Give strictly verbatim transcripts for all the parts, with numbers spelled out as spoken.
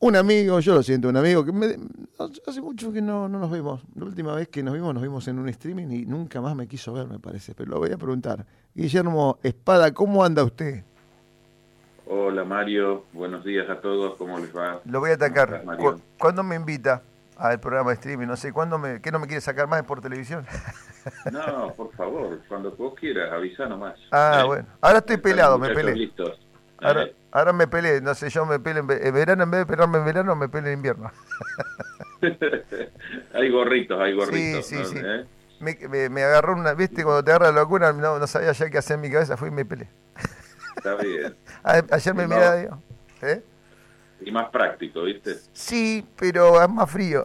un amigo, yo lo siento, un amigo que me, hace mucho que no, no nos vemos. La última vez que nos vimos, nos vimos en un streaming y nunca más me quiso ver, me parece. Pero lo voy a preguntar. Guillermo Espada, ¿cómo anda usted? Hola Mario, buenos días a todos, ¿cómo les va? Lo voy a ¿Cómo atacar. estás, ¿Cu- Mario? ¿Cuándo me invita al programa de streaming? No sé, ¿cuándo me, ¿qué no me quiere sacar más por televisión? No, por favor, cuando vos quieras, avisa nomás, Ah, ¿eh? bueno. Ahora estoy Están los pelado, me muchachos pelé. listos, Ahora, ¿eh? ahora me pelé, no sé, yo me pelé en, ve- en verano, en vez de pelarme en verano, me pelé en invierno. Hay gorritos, hay Sí, gorritos, sí, ¿no? sí. ¿Eh? Me, me, me agarró una, viste, cuando te agarra la locura, no, no sabía ya qué hacer en mi cabeza, fui y me pelé. Está bien. A- Ayer Y me miraba, más, digo, ¿eh? y más práctico, ¿viste? Sí, pero es más frío.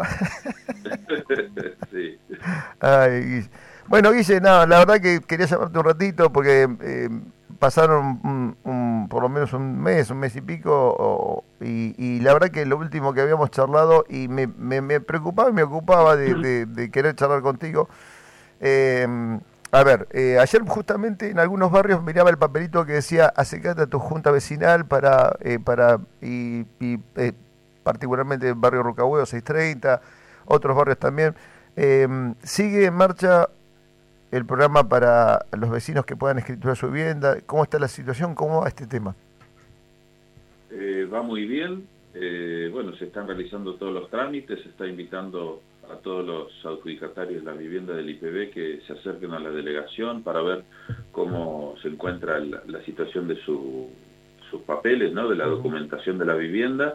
Sí. Ay, Guille. Bueno, Guille, no, la verdad que quería llamarte un ratito porque eh, pasaron un, un- por lo menos un mes, un mes y pico, o- y, y la verdad que lo último que habíamos charlado y me, me- me preocupaba y me ocupaba de, de- de querer charlar contigo. Eh, a ver, eh, ayer justamente en algunos barrios miraba el papelito que decía acércate a tu junta vecinal para, eh, para y, y, eh, particularmente el barrio Rocahueo seiscientos treinta, otros barrios también. Eh, ¿Sigue en marcha el programa para los vecinos que puedan escriturar su vivienda? ¿Cómo está la situación? ¿Cómo va este tema? Eh, va muy bien. Eh, bueno, se están realizando todos los trámites, se está invitando a todos los adjudicatarios de la vivienda del I P B que se acerquen a la delegación para ver cómo se encuentra la, la situación de su, sus papeles, ¿no? De la documentación de la vivienda.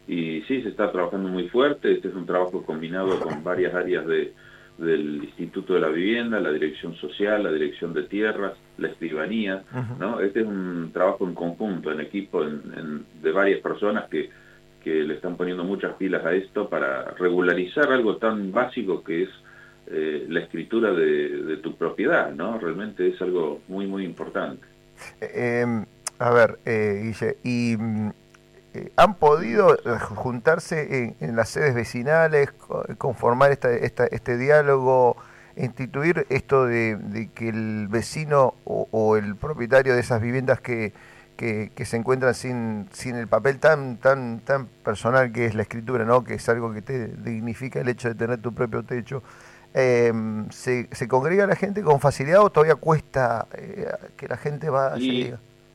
Y sí, se está trabajando muy fuerte. Este es un trabajo combinado con varias áreas de, del Instituto de la Vivienda, la Dirección Social, la Dirección de Tierras, la Escribanía, Ujú. ¿no? Este es un trabajo en conjunto, en equipo, en, en, de varias personas que, que le están poniendo muchas pilas a esto para regularizar algo tan básico que es eh, la escritura de, de tu propiedad, ¿no? Realmente es algo muy, muy importante. Eh, em, a ver, eh, Guille, y mm, eh, ¿han podido eh, juntarse en, en las sedes vecinales, co- conformar esta, esta- este diálogo, instituir esto de, de que el vecino o, o el propietario de esas viviendas que, que, que se encuentran sin, sin el papel tan, tan, tan personal que es la escritura, ¿no? Que es algo que te dignifica el hecho de tener tu propio techo? Eh, ¿se, ¿Se congrega la gente con facilidad o todavía cuesta eh, que la gente vaya y Y diga?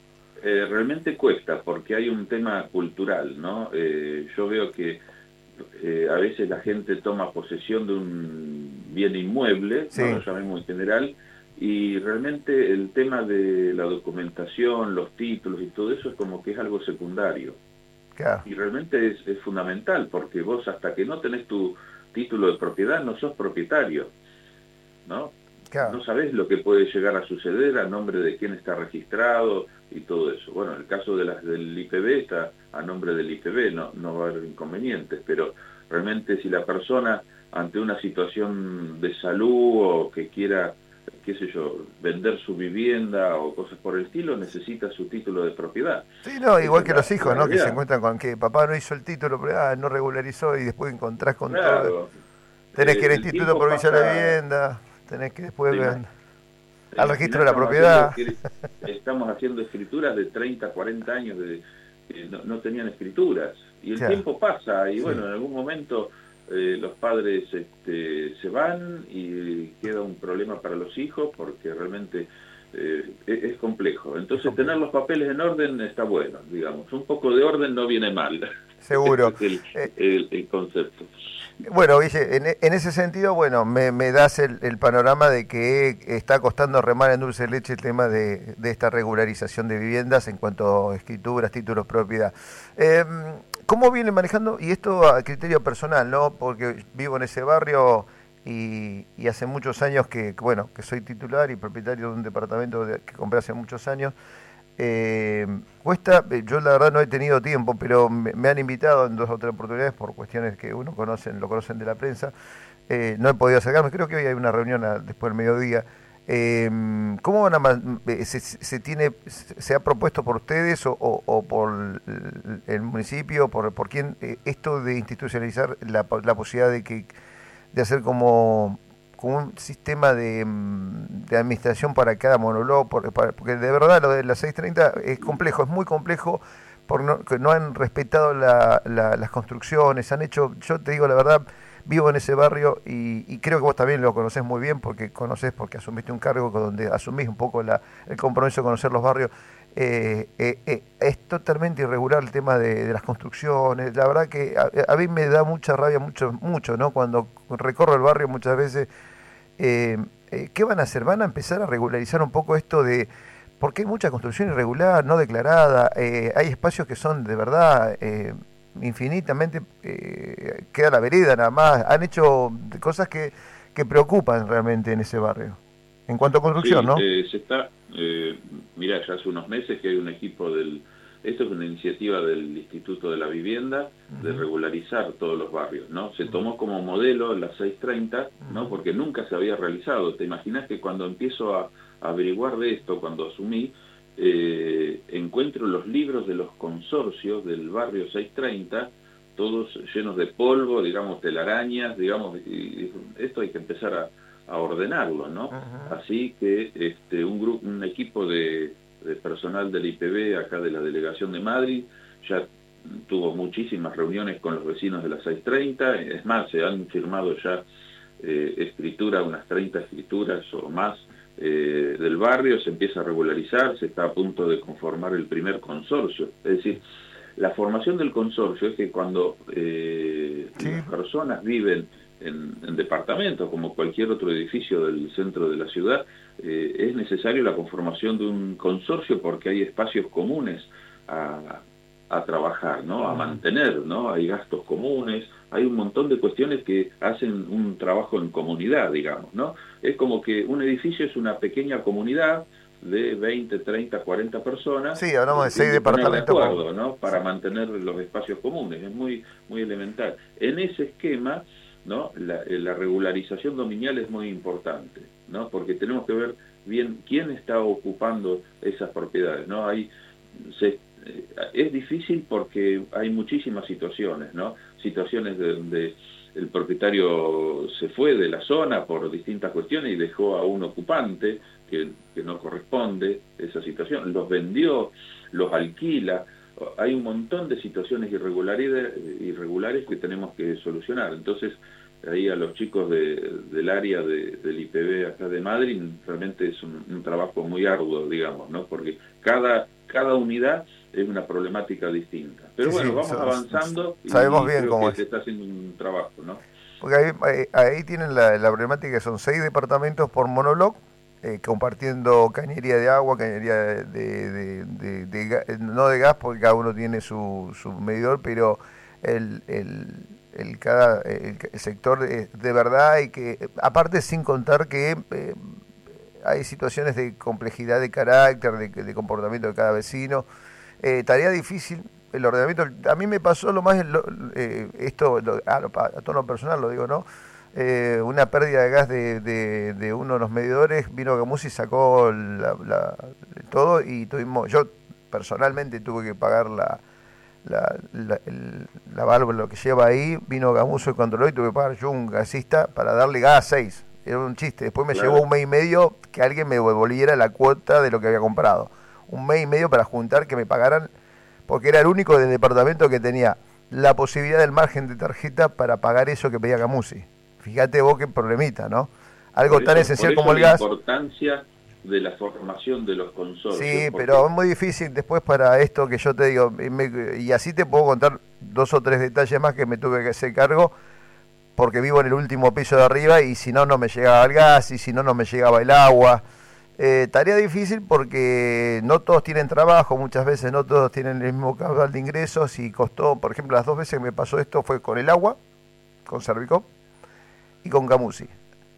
eh, realmente cuesta porque hay un tema cultural, ¿no? Eh, yo veo que eh, a veces la gente toma posesión de un bien inmueble, Sí, no lo llamemos en general, y realmente el tema de la documentación, los títulos y todo eso es como que es algo secundario. claro, Y realmente es, es fundamental, porque vos hasta que no tenés tu título de propiedad no sos propietario, ¿no? claro. No sabés lo que puede llegar a suceder, a nombre de quién está registrado y todo eso. Bueno, en el caso de las del I P B está a nombre del I P B, no, no va a haber inconvenientes, pero realmente si la persona ante una situación de salud o que quiera, qué sé yo, vender su vivienda o cosas por el estilo, necesita su título de propiedad. Sí, no, Esa igual es que la, los hijos, la ¿no? Que se realidad. encuentran con que papá no hizo el título, pero ah, no regularizó y después encontrás con todo. Claro, Tenés que ir eh, al el Instituto tiempo Provincial de pasa. Vivienda, tenés que después ver Eh, al registro Imaginá, de la estamos haciendo, propiedad. escri- estamos haciendo escrituras de treinta, cuarenta años de que no, no tenían escrituras. Y el Claro, tiempo pasa y sí. bueno, en algún momento eh, los padres este, se van y queda un problema para los hijos porque realmente eh, es, es complejo. Es Entonces tener complejo. los papeles en orden está bueno, digamos. Un poco de orden no viene mal. Ese Seguro. es el, Eh, el, el concepto. Bueno, Guille, en, e- en ese sentido, bueno, me, me das el, el panorama de que está costando remar en dulce de leche el tema de, de esta regularización de viviendas en cuanto a escrituras, títulos, propiedad. Eh, ¿Cómo viene manejando? Y esto a criterio personal, ¿no? Porque vivo en ese barrio y, y hace muchos años que, que, bueno, que soy titular y propietario de un departamento de- que compré hace muchos años. Eh, cuesta, eh, yo la verdad no he tenido tiempo, pero me, me han invitado en dos o tres oportunidades por cuestiones que uno conocen, lo conocen de la prensa. Eh, no he podido acercarme, creo que hoy hay una reunión a- después del mediodía. Eh, ¿Cómo van a man- eh, se, se tiene se se ha propuesto por ustedes o, o- o por el, el municipio, por, por quién, eh, esto de institucionalizar la, po- la posibilidad de que de hacer como, como un sistema de, mm, de administración para cada monolog, por- para- porque de verdad lo de la seiscientos treinta es complejo, es muy complejo, por no, que no han respetado la, la, las construcciones, han hecho, yo te digo la verdad, vivo en ese barrio y, y creo que vos también lo conocés muy bien porque conocés, porque asumiste un cargo donde asumís un poco la, el compromiso de conocer los barrios. Eh, eh, eh, es totalmente irregular el tema de, de las construcciones. La verdad que a, a mí me da mucha rabia, mucho, mucho, ¿no? Cuando recorro el barrio muchas veces, eh, eh, ¿qué van a hacer? Van a empezar a regularizar un poco esto de, porque hay mucha construcción irregular, no declarada, eh, hay espacios que son de verdad eh, infinitamente, eh, queda la vereda nada más, han hecho cosas que, que preocupan realmente en ese barrio. En cuanto a construcción, Sí, ¿no? eh, se está, eh, mira, ya hace unos meses que hay un equipo del, esto es una iniciativa del Instituto de la Vivienda, uh-huh, de regularizar todos los barrios, ¿no? Se tomó como modelo las seis treinta, ¿no? Porque nunca se había realizado. Te imaginas que cuando empiezo a, a averiguar de esto, cuando asumí, eh, encuentro los libros de los consorcios del barrio seis treinta, todos llenos de polvo, digamos, telarañas, digamos, y, y esto hay que empezar a a ordenarlo, ¿no? Uh-huh. Así que este, un grupo, un equipo de, de personal del I P B acá de la Delegación de Madrid ya tuvo muchísimas reuniones con los vecinos de la seis treinta, es más, se han firmado ya eh, escritura, unas treinta escrituras o más eh, del barrio, se empieza a regularizar, se está a punto de conformar el primer consorcio, es decir, la formación del consorcio es que cuando eh, sí. las personas viven En, en departamentos, como cualquier otro edificio del centro de la ciudad, eh, es necesario la conformación de un consorcio porque hay espacios comunes a, a trabajar, ¿no? A mantener, ¿no? Hay gastos comunes, hay un montón de cuestiones que hacen un trabajo en comunidad, digamos, ¿no? Es como que un edificio es una pequeña comunidad de veinte, treinta, cuarenta personas. Sí, hablamos de seis departamentos. De acuerdo, ¿no? Para sí. mantener los espacios comunes, es muy, muy elemental. En ese esquema, ¿no? La, la regularización dominial es muy importante, ¿no? Porque tenemos que ver bien quién está ocupando esas propiedades, ¿no? Hay, se, eh, es difícil porque hay muchísimas situaciones, ¿no? Situaciones de donde el propietario se fue de la zona por distintas cuestiones y dejó a un ocupante que, que no corresponde esa situación, los vendió, los alquila. Hay un montón de situaciones irregulares, irregulares que tenemos que solucionar. Entonces, ahí a los chicos de, del área de, del I P B acá de Madrid, realmente es un, un trabajo muy arduo, digamos, ¿no? Porque cada, cada unidad es una problemática distinta. Pero sí, bueno, sí, vamos so, avanzando y, sabemos y bien creo cómo que es. se está haciendo un trabajo, ¿no? Porque ahí, ahí, ahí tienen la, la problemática, son seis departamentos por monobloc, Eh, compartiendo cañería de agua, cañería de, de, de, de, de, de, no de gas, porque cada uno tiene su, su medidor, pero el, el, el, cada, el, el sector de, de verdad, y que aparte sin contar que eh, hay situaciones de complejidad de carácter, de, de comportamiento de cada vecino, eh, tarea difícil. El ordenamiento, a mí me pasó lo más, lo, eh, esto lo, a, a tono personal lo digo, ¿no? Eh, una pérdida de gas de, de, de uno de los medidores, vino Gamusi y sacó la, la, todo y tuvimos, yo personalmente tuve que pagar la la, la, el, la válvula, lo que lleva ahí, vino Gamuso y controló y tuve que pagar yo un gasista para darle gas a seis, era un chiste, después me claro. llevó un mes y medio que alguien me devolviera la cuota de lo que había comprado, un mes y medio para juntar que me pagaran, porque era el único del departamento que tenía la posibilidad del margen de tarjeta para pagar eso que pedía Gamusi. Fíjate vos qué problemita, ¿no? Algo eso, tan esencial como el la gas. La importancia de la formación de los consorcios. Sí, porque... pero es muy difícil después para esto que yo te digo, y, me, y así te puedo contar dos o tres detalles más que me tuve que hacer cargo, porque vivo en el último piso de arriba y si no, no me llegaba el gas, y si no, no me llegaba el agua. Eh, tarea difícil porque no todos tienen trabajo, muchas veces no todos tienen el mismo caudal de ingresos y costó, por ejemplo, las dos veces que me pasó esto fue con el agua, con Servicop, y con Gamusi.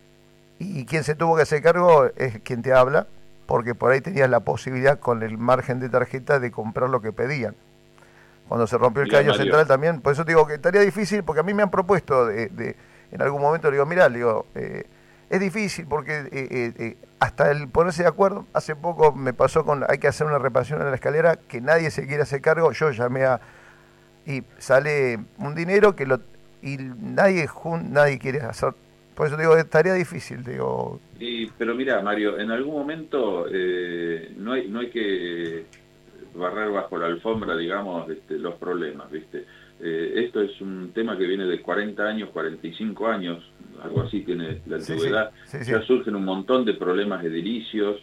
Y quien se tuvo que hacer cargo es quien te habla, porque por ahí tenías la posibilidad con el margen de tarjeta de comprar lo que pedían. Cuando se rompió el caño central también, por eso te digo que estaría difícil, porque a mí me han propuesto de, de en algún momento, le digo, mirá, le digo, eh, es difícil porque eh, eh, eh, hasta el ponerse de acuerdo, hace poco me pasó con, hay que hacer una reparación en la escalera, que nadie se quiere hacer cargo, yo llamé a, y sale un dinero que lo, y nadie, nadie quiere hacer. Por eso digo, es tarea difícil, digo. Y, pero mira, Mario, en algún momento eh, no hay no hay que barrer bajo la alfombra, digamos, este, los problemas, ¿viste? Eh, esto es un tema que viene de cuarenta años, cuarenta y cinco años, algo así tiene la antigüedad. Sí, sí, sí, Ya sí. surgen un montón de problemas edilicios,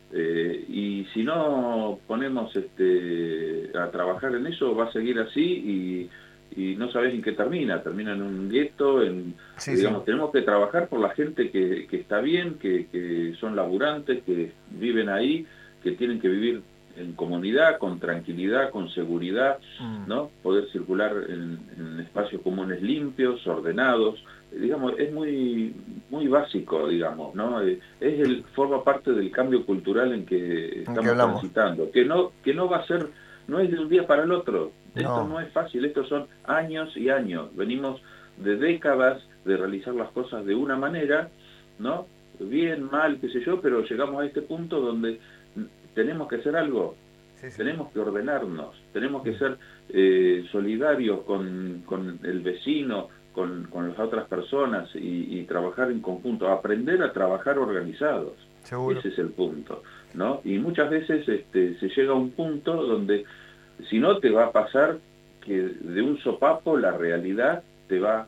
eh, y si no ponemos este, a trabajar en eso, va a seguir así y, y no sabes en qué termina. Termina en un gueto, en, Sí, sí. digamos, tenemos que trabajar por la gente que, que está bien, que, que son laburantes, que viven ahí, que tienen que vivir en comunidad, con tranquilidad, con seguridad, Mm. ¿no? Poder circular en, en espacios comunes limpios, ordenados, eh, digamos, es muy muy básico, digamos, ¿no? Eh, es el forma parte del cambio cultural en que ¿En qué estamos hablamos? transitando, que no que no va a ser, no es de un día para el otro. Esto No. no es fácil, estos son años y años. Venimos de décadas de realizar las cosas de una manera, ¿no? Bien, mal, qué sé yo, pero llegamos a este punto donde tenemos que hacer algo, Sí, sí. tenemos que ordenarnos, tenemos que ser eh, solidarios con, con el vecino, con, con las otras personas y, y trabajar en conjunto, aprender a trabajar organizados. Seguro. Ese es el punto, ¿no? Y muchas veces este, se llega a un punto donde, si no, te va a pasar que de un sopapo la realidad te va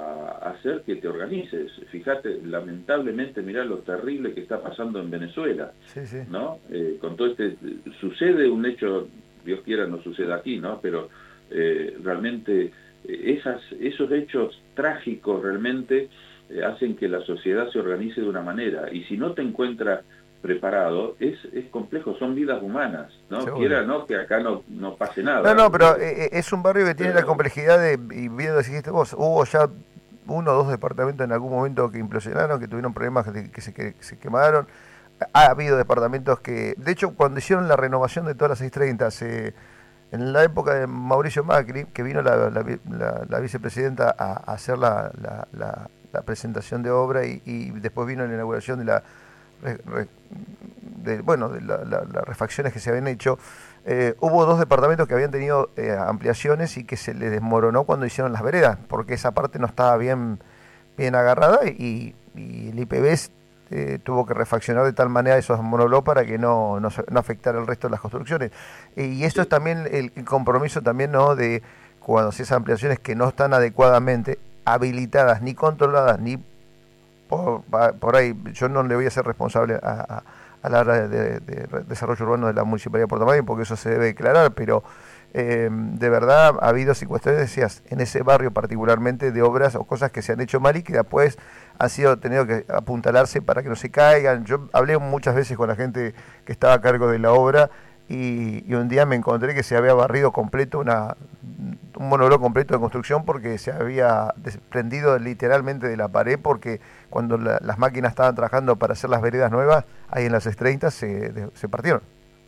a hacer que te organices. Fíjate, lamentablemente, mirá lo terrible que está pasando en Venezuela, Sí, sí. ¿no? Eh, con todo este, sucede un hecho, Dios quiera no suceda aquí, ¿no? Pero eh, realmente eh, esas, esos hechos trágicos realmente eh, hacen que la sociedad se organice de una manera, y si no te encuentras preparado, es, es complejo, son vidas humanas, ¿no? Seguro. Quiera no que acá no, no pase nada. No, no, pero Eh, eh, es un barrio que tiene pero, la complejidad de, y bien lo dijiste vos, hubo ya uno o dos departamentos en algún momento que implosionaron, que tuvieron problemas, de, que, se, que se quemaron. Ha habido departamentos que, de hecho, cuando hicieron la renovación de todas las seiscientos treinta, se, en la época de Mauricio Macri, que vino la, la, la, la vicepresidenta a, a hacer la, la, la, la presentación de obra y, y después vino la inauguración de la re, re, de, bueno, de la, la, las refacciones que se habían hecho. Eh, hubo dos departamentos que habían tenido eh, ampliaciones y que se les desmoronó cuando hicieron las veredas, porque esa parte no estaba bien, bien agarrada y, y el I P B eh, tuvo que refaccionar de tal manera esos monoblocs para que no, no, no afectara el resto de las construcciones. Y eso es también el, el compromiso también, ¿no?, de cuando se esas ampliaciones que no están adecuadamente habilitadas ni controladas ni por, por ahí, yo no le voy a ser responsable a, a a la área de, de, de desarrollo urbano de la Municipalidad de Puerto Madryn, porque eso se debe declarar, pero eh, de verdad ha habido cuestiones, decías, en ese barrio particularmente, de obras o cosas que se han hecho mal y que después han sido tenido que apuntalarse para que no se caigan. Yo hablé muchas veces con la gente que estaba a cargo de la obra y, y un día me encontré que se había barrido completo una un monobloc completo de construcción porque se había desprendido literalmente de la pared, porque cuando la, las máquinas estaban trabajando para hacer las veredas nuevas, ahí en las seiscientos treinta se, se partieron.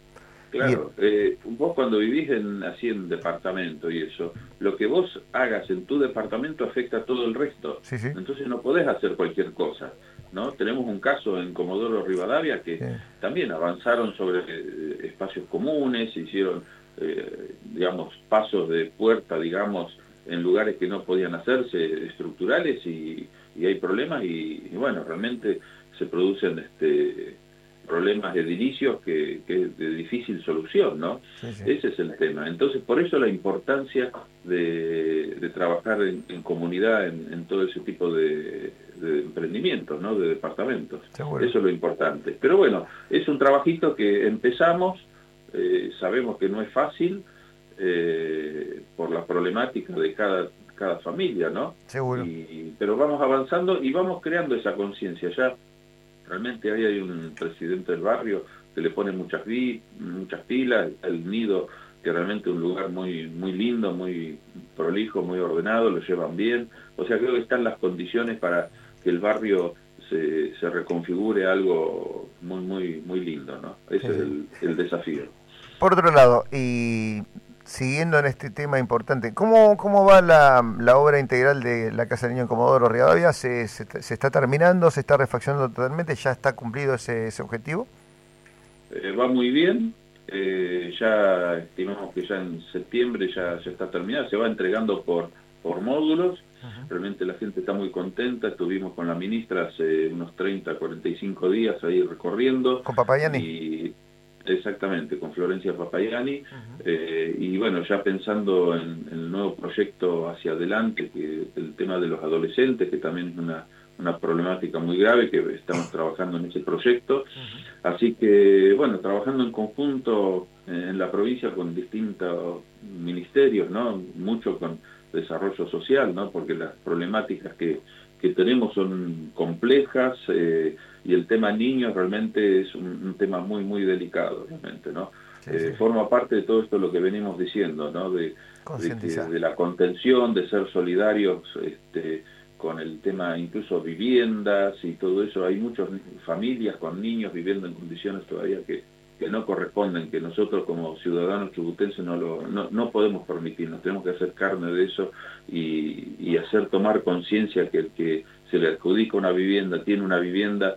Claro, eh, vos cuando vivís en, así en departamento y eso, lo que vos hagas en tu departamento afecta a todo el resto. Sí, sí. Entonces no podés hacer cualquier cosa, ¿no? Tenemos un caso en Comodoro Rivadavia que sí. También avanzaron sobre eh, espacios comunes, hicieron, eh, digamos, pasos de puerta, digamos, en lugares que no podían hacerse, estructurales, y, y hay problemas y, y, bueno, realmente se producen este problemas edilicios que, que es de difícil solución, ¿no? Sí, sí. Ese es el tema. Entonces, por eso la importancia de, de trabajar en, en comunidad en, en todo ese tipo de, de emprendimientos, ¿no? De departamentos. Seguro. Eso es lo importante. Pero bueno, es un trabajito que empezamos, eh, sabemos que no es fácil, eh, por la problemática de cada, cada familia, ¿no? Seguro. Y, pero vamos avanzando y vamos creando esa conciencia. Ya realmente ahí hay un presidente del barrio que le pone muchas vi, muchas pilas, el nido, que realmente es un lugar muy muy lindo, muy prolijo, muy ordenado, lo llevan bien. O sea, creo que están las condiciones para que el barrio se, se reconfigure algo muy muy muy lindo, ¿no? Ese sí. es el, el desafío. Por otro lado, y siguiendo en este tema importante, ¿cómo, cómo va la, la obra integral de la Casa del Niño en Comodoro Rivadavia? ¿Se, se, se está terminando? ¿Se está refaccionando totalmente? ¿Ya está cumplido ese, ese objetivo? Eh, va muy bien. Eh, ya estimamos que ya en septiembre ya, ya está terminada. Se va entregando por, por módulos. Uh-huh. Realmente la gente está muy contenta. Estuvimos con la ministra hace unos treinta, cuarenta y cinco días ahí recorriendo. ¿Con Papayani? Y Exactamente, con Florencia Papayani, uh-huh. eh, y bueno, ya pensando en, en el nuevo proyecto hacia adelante, que el tema de los adolescentes, que también es una, una problemática muy grave, que estamos trabajando en ese proyecto, uh-huh. Así que, bueno, trabajando en conjunto en la provincia con distintos ministerios, ¿no? Mucho con desarrollo social, ¿no? Porque las problemáticas que, que tenemos son complejas, eh, y el tema niños realmente es un, un tema muy, muy delicado, realmente, ¿no? Sí, eh, sí. Forma parte de todo esto lo que venimos diciendo, ¿no? De, de, que, de la contención, de ser solidarios este, con el tema incluso viviendas y todo eso. Hay muchas familias con niños viviendo en condiciones todavía que, que no corresponden, que nosotros como ciudadanos chubutenses no, lo, no, no podemos permitirnos. Tenemos que hacer carne de eso y, y hacer tomar conciencia que el que se le adjudica una vivienda, tiene una vivienda,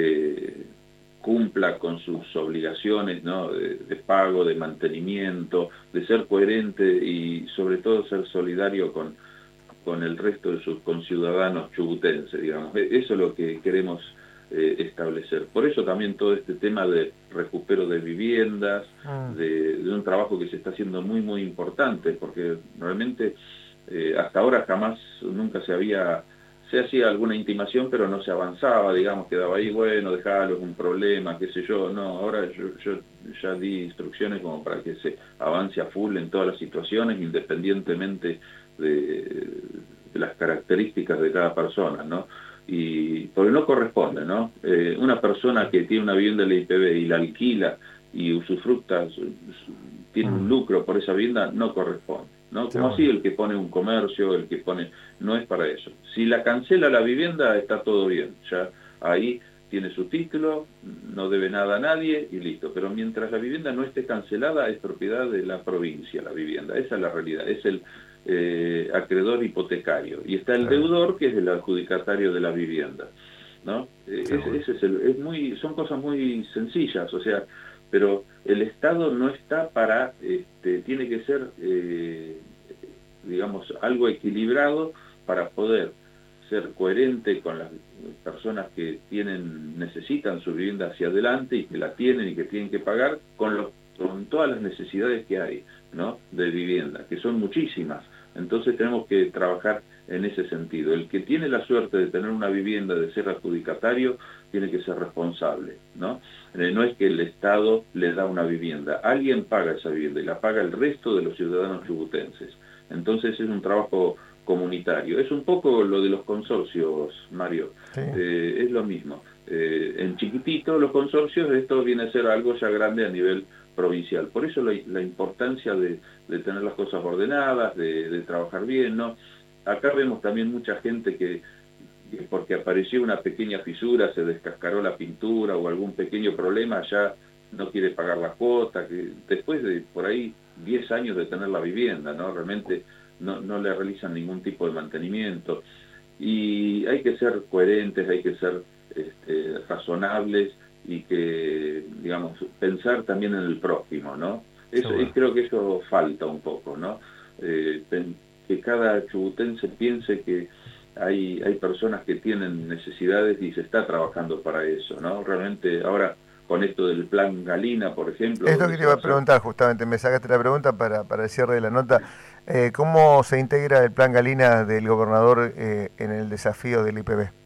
eh, cumpla con sus obligaciones, ¿no? de, de pago, de mantenimiento, de ser coherente y sobre todo ser solidario con, con el resto de sus conciudadanos chubutenses, digamos. Eso es lo que queremos eh, establecer. Por eso también todo este tema de recupero de viviendas, ah. de, de un trabajo que se está haciendo muy, muy importante, porque realmente eh, hasta ahora jamás, nunca se había... se hacía alguna intimación, pero no se avanzaba, digamos, quedaba ahí, bueno, dejalo, es un problema, qué sé yo. No, ahora yo, yo ya di instrucciones como para que se avance a full en todas las situaciones, independientemente de, de las características de cada persona, ¿no? Y porque no corresponde, ¿no? Eh, una persona que tiene una vivienda en la I P B y la alquila y usufructa, tiene un lucro por esa vivienda, no corresponde, ¿no? Como así el que pone un comercio, el que pone... no es para eso. Si la cancela la vivienda, está todo bien, ya ahí tiene su título, no debe nada a nadie y listo. Pero mientras la vivienda no esté cancelada, es propiedad de la provincia la vivienda. Esa es la realidad, es el eh, acreedor hipotecario. Y está el deudor, que es el adjudicatario de la vivienda, ¿no? Eh, ese, ese es, el, es muy, son cosas muy sencillas, o sea, pero el Estado no está para, este, tiene que ser, eh, digamos, algo equilibrado para poder ser coherente con las personas que tienen, necesitan su vivienda hacia adelante y que la tienen y que tienen que pagar con, los, con todas las necesidades que hay, ¿no? de vivienda, que son muchísimas. Entonces tenemos que trabajar en ese sentido. El que tiene la suerte de tener una vivienda, de ser adjudicatario, tiene que ser responsable, ¿no? Eh, no es que el Estado le da una vivienda, alguien paga esa vivienda y la paga el resto de los ciudadanos chubutenses. Entonces es un trabajo comunitario. Es un poco lo de los consorcios, Mario. Sí. Eh, es lo mismo. Eh, en chiquitito los consorcios, esto viene a ser algo ya grande a nivel provincial. Por eso la, la importancia de, de tener las cosas ordenadas, de, de trabajar bien, ¿no? Acá vemos también mucha gente que, que porque apareció una pequeña fisura, se descascaró la pintura o algún pequeño problema, ya no quiere pagar la cuota, que después de por ahí diez años de tener la vivienda, ¿no? Realmente no, no le realizan ningún tipo de mantenimiento. Y hay que ser coherentes, hay que ser este, razonables y que, digamos, pensar también en el prójimo, ¿no? Eso, sí, creo que eso falta un poco, ¿no? Eh, que cada chubutense piense que hay, hay personas que tienen necesidades y se está trabajando para eso, ¿no? Realmente ahora con esto del plan Galina, por ejemplo... Esto que te iba a preguntar justamente, me sacaste la pregunta para, para el cierre de la nota. Eh, ¿Cómo se integra el plan Galina del gobernador eh, en el desafío del I P B?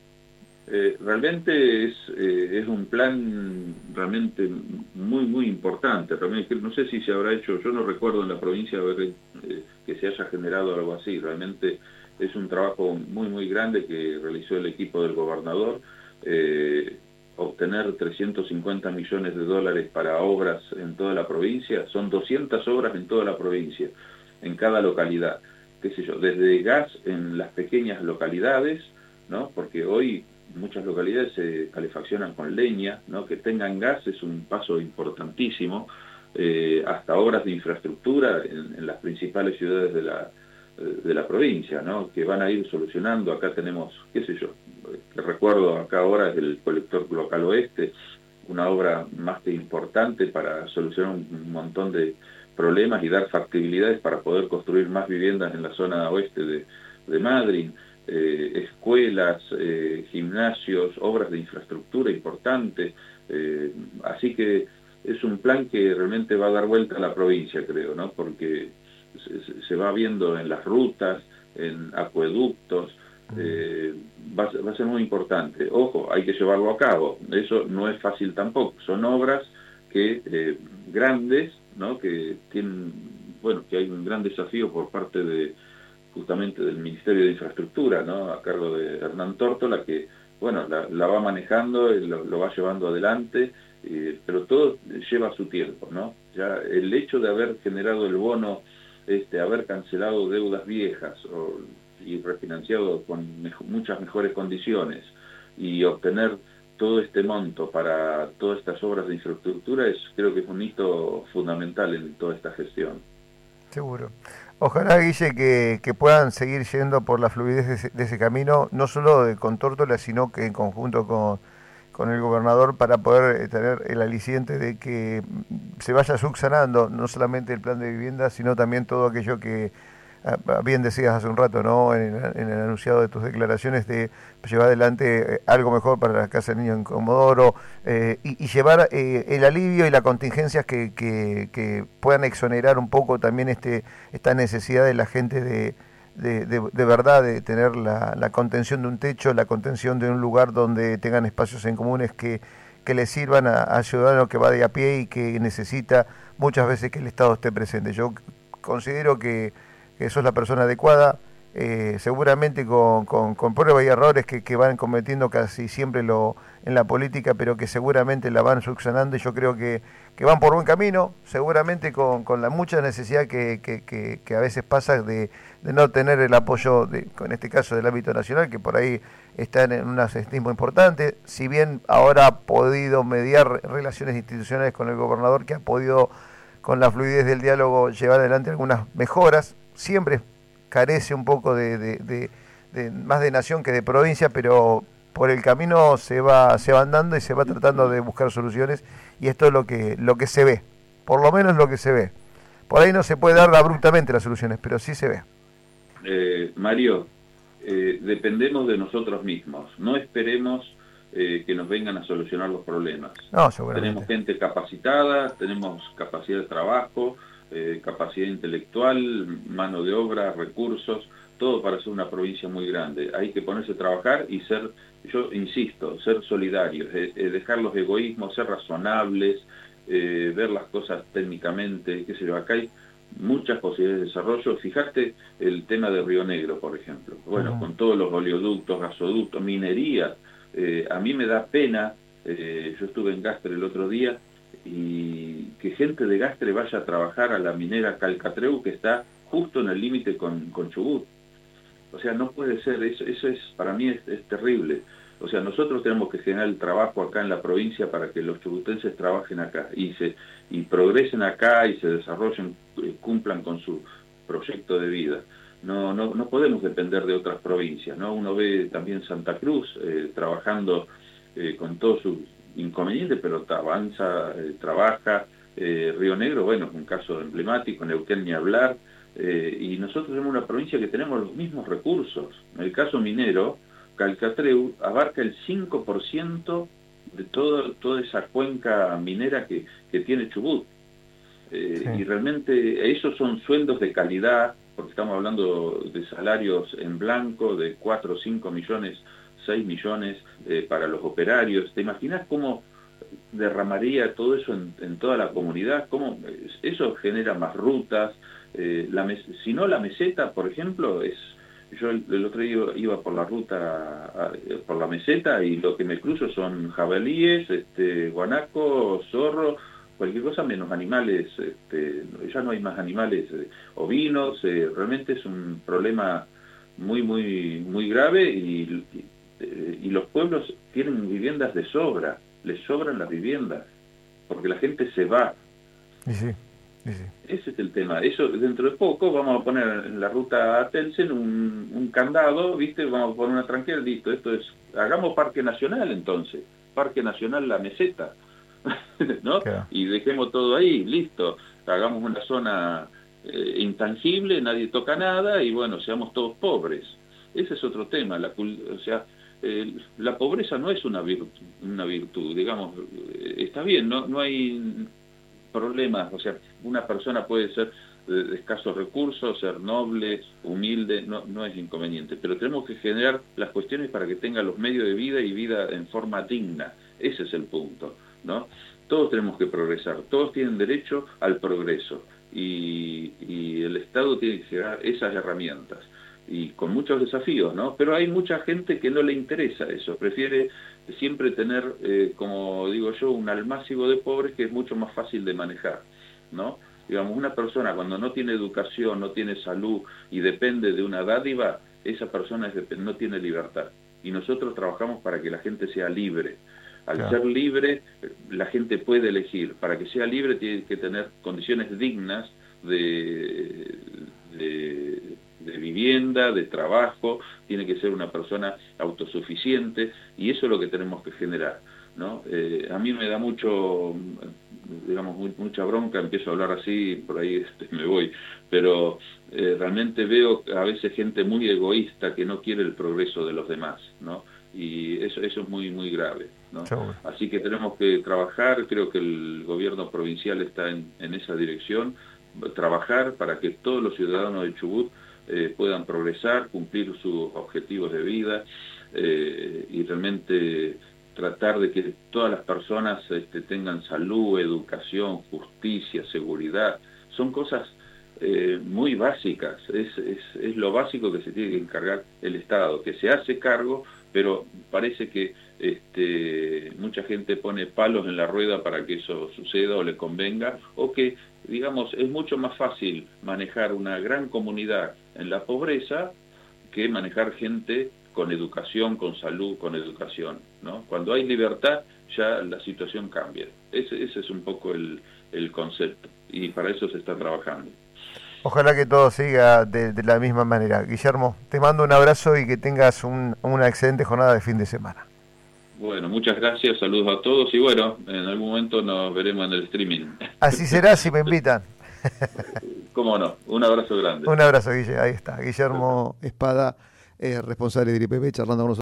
Eh, realmente es, eh, es un plan realmente muy, muy importante. Realmente, no sé si se habrá hecho, yo no recuerdo en la provincia haber, eh, que se haya generado algo así. Realmente es un trabajo muy, muy grande que realizó el equipo del gobernador. Eh, obtener trescientos cincuenta millones de dólares para obras en toda la provincia, son doscientas obras en toda la provincia, en cada localidad, qué sé yo, desde gas en las pequeñas localidades, ¿no? Porque hoy muchas localidades se calefaccionan con leña, ¿no? Que tengan gas es un paso importantísimo, eh, hasta obras de infraestructura en, en las principales ciudades de la, de la provincia, ¿no? Que van a ir solucionando. Acá tenemos, qué sé yo, que recuerdo acá ahora es el colector local oeste, una obra más que importante para solucionar un montón de problemas y dar factibilidades para poder construir más viviendas en la zona oeste de, de Madrid. Eh, escuelas, eh, gimnasios, obras de infraestructura importantes, eh, así que es un plan que realmente va a dar vuelta a la provincia, creo, ¿no? Porque se, se va viendo en las rutas, en acueductos, eh, va, va a ser muy importante. Ojo, hay que llevarlo a cabo, eso no es fácil tampoco, son obras que eh, grandes, ¿no? Que tienen, bueno, que hay un gran desafío por parte de justamente del Ministerio de Infraestructura, ¿no? A cargo de Hernán Tórtola, que, bueno, la, la va manejando, lo, lo va llevando adelante, eh, pero todo lleva su tiempo, ¿no? Ya el hecho de haber generado el bono, este, haber cancelado deudas viejas o, y refinanciado con mejo, muchas mejores condiciones y obtener todo este monto para todas estas obras de infraestructura, es, creo que es un hito fundamental en toda esta gestión. Seguro. Ojalá, Guille, que, que puedan seguir yendo por la fluidez de ese, de ese camino, no solo de, con Tórtola, sino que en conjunto con, con el gobernador, para poder tener el aliciente de que se vaya subsanando no solamente el plan de vivienda, sino también todo aquello que bien decías hace un rato, ¿no? En el, en el anunciado de tus declaraciones, de llevar adelante algo mejor para la Casa del Niño en Comodoro, eh, y, y llevar eh, el alivio y las contingencias que, que, que puedan exonerar un poco también este esta necesidad de la gente de, de, de, de verdad de tener la, la contención de un techo, la contención de un lugar donde tengan espacios en comunes que, que le sirvan al ciudadano que va de a pie y que necesita muchas veces que el Estado esté presente. Yo considero que que sos la persona adecuada, eh, seguramente con, con, con pruebas y errores que, que van cometiendo casi siempre lo en la política, pero que seguramente la van subsanando, y yo creo que, que van por buen camino, seguramente con, con la mucha necesidad que, que, que, que a veces pasa de, de no tener el apoyo, de, en este caso del ámbito nacional, que por ahí están en un asestismo importante, si bien ahora ha podido mediar relaciones institucionales con el gobernador, que ha podido con la fluidez del diálogo llevar adelante algunas mejoras. Siempre carece un poco de, de, de, de más de nación que de provincia, pero por el camino se va se va andando y se va tratando de buscar soluciones, y esto es lo que lo que se ve, por lo menos lo que se ve. Por ahí no se puede dar abruptamente las soluciones, pero sí se ve. Eh, Mario, eh, dependemos de nosotros mismos, no esperemos eh, que nos vengan a solucionar los problemas. No, seguramente. Tenemos gente capacitada, tenemos capacidad de trabajo, Eh, capacidad intelectual, mano de obra, recursos, todo para ser una provincia muy grande. Hay que ponerse a trabajar y ser, yo insisto, ser solidarios, eh, eh, dejar los egoísmos, ser razonables, eh, ver las cosas técnicamente, qué sé yo, acá hay muchas posibilidades de desarrollo. Fíjate el tema de Río Negro, por ejemplo. Bueno, uh-huh. Con todos los oleoductos, gasoductos, minería, eh, a mí me da pena, eh, yo estuve en Gastre el otro día, y que gente de Gastre vaya a trabajar a la minera Calcatreu, que está justo en el límite con, con Chubut. O sea, no puede ser, eso, eso es, para mí es, es terrible. O sea, nosotros tenemos que generar el trabajo acá en la provincia para que los chubutenses trabajen acá y se y progresen acá y se desarrollen, cumplan con su proyecto de vida. No, no, no podemos depender de otras provincias, ¿no? Uno ve también Santa Cruz eh, trabajando eh, con todos sus inconveniente, pero avanza, eh, trabaja. eh, Río Negro, bueno, es un caso emblemático, Neuquén ni hablar, eh, y nosotros somos una provincia que tenemos los mismos recursos. En el caso minero, Calcatreu abarca el cinco por ciento de todo, toda esa cuenca minera que, que tiene Chubut, eh, sí. Y realmente esos son sueldos de calidad, porque estamos hablando de salarios en blanco de cuatro o cinco millones, seis millones eh, para los operarios. ¿Te imaginas cómo derramaría todo eso en, en toda la comunidad? ¿Cómo eso genera más rutas? Eh, la mes, si no, la meseta, por ejemplo, es yo el, el otro día iba por la ruta, a, por la meseta, y lo que me cruzo son jabalíes, este, guanaco, zorro, cualquier cosa menos animales. Este, ya no hay más animales eh, ovinos. Eh, realmente es un problema muy, muy, muy grave, y, y y los pueblos tienen viviendas de sobra, les sobran las viviendas, porque la gente se va. Y sí, y sí. Ese es el tema. Eso dentro de poco vamos a poner en la ruta a Telsen un, un candado, ¿viste? Vamos a poner una tranquera, listo, esto es, hagamos Parque Nacional entonces, Parque Nacional La Meseta, ¿no? Claro. Y dejemos todo ahí, listo, hagamos una zona eh, intangible, nadie toca nada, y bueno, seamos todos pobres. Ese es otro tema, la, o sea, eh, la pobreza no es una virtud, una virtud, digamos, eh, está bien, no, no hay problemas, o sea, una persona puede ser de escasos recursos, ser noble, humilde, no, no es inconveniente, pero tenemos que generar las cuestiones para que tenga los medios de vida y vida en forma digna, ese es el punto, ¿no? Todos tenemos que progresar, todos tienen derecho al progreso y, y el Estado tiene que generar esas herramientas y con muchos desafíos, ¿no? Pero hay mucha gente que no le interesa eso, prefiere siempre tener, eh, como digo yo, un almácigo de pobres que es mucho más fácil de manejar, ¿no? Digamos, una persona cuando no tiene educación, no tiene salud y depende de una dádiva, esa persona es, no tiene libertad. Y nosotros trabajamos para que la gente sea libre. Al claro. ser libre, la gente puede elegir. Para que sea libre tiene que tener condiciones dignas de, de, de vivienda, de trabajo, tiene que ser una persona autosuficiente y eso es lo que tenemos que generar, ¿no? Eh, a mí me da mucho, digamos, muy, mucha bronca, empiezo a hablar así, por ahí este, me voy, pero eh, realmente veo a veces gente muy egoísta que no quiere el progreso de los demás, ¿no? Y eso, eso es muy, muy grave, ¿no? Seguro. Así que tenemos que trabajar, creo que el gobierno provincial está en, en esa dirección, trabajar para que todos los ciudadanos de Chubut eh, puedan progresar, cumplir sus objetivos de vida eh, y realmente tratar de que todas las personas este, tengan salud, educación, justicia, seguridad. Son cosas eh, muy básicas, es, es, es lo básico que se tiene que encargar el Estado, que se hace cargo, pero parece que este, mucha gente pone palos en la rueda para que eso suceda o le convenga, o que, digamos, es mucho más fácil manejar una gran comunidad en la pobreza que manejar gente con educación, con salud, con educación, ¿no? Cuando hay libertad, ya la situación cambia. Ese, ese es un poco el, el concepto, y para eso se está trabajando. Ojalá que todo siga de, de la misma manera. Guillermo, te mando un abrazo y que tengas un, una excelente jornada de fin de semana. Bueno, muchas gracias, saludos a todos y bueno, en algún momento nos veremos en el streaming. Así será si me invitan. Cómo no, un abrazo grande. Un abrazo, Guille, ahí está. Guillermo Espada, eh, responsable del I P B, charlando con nosotros.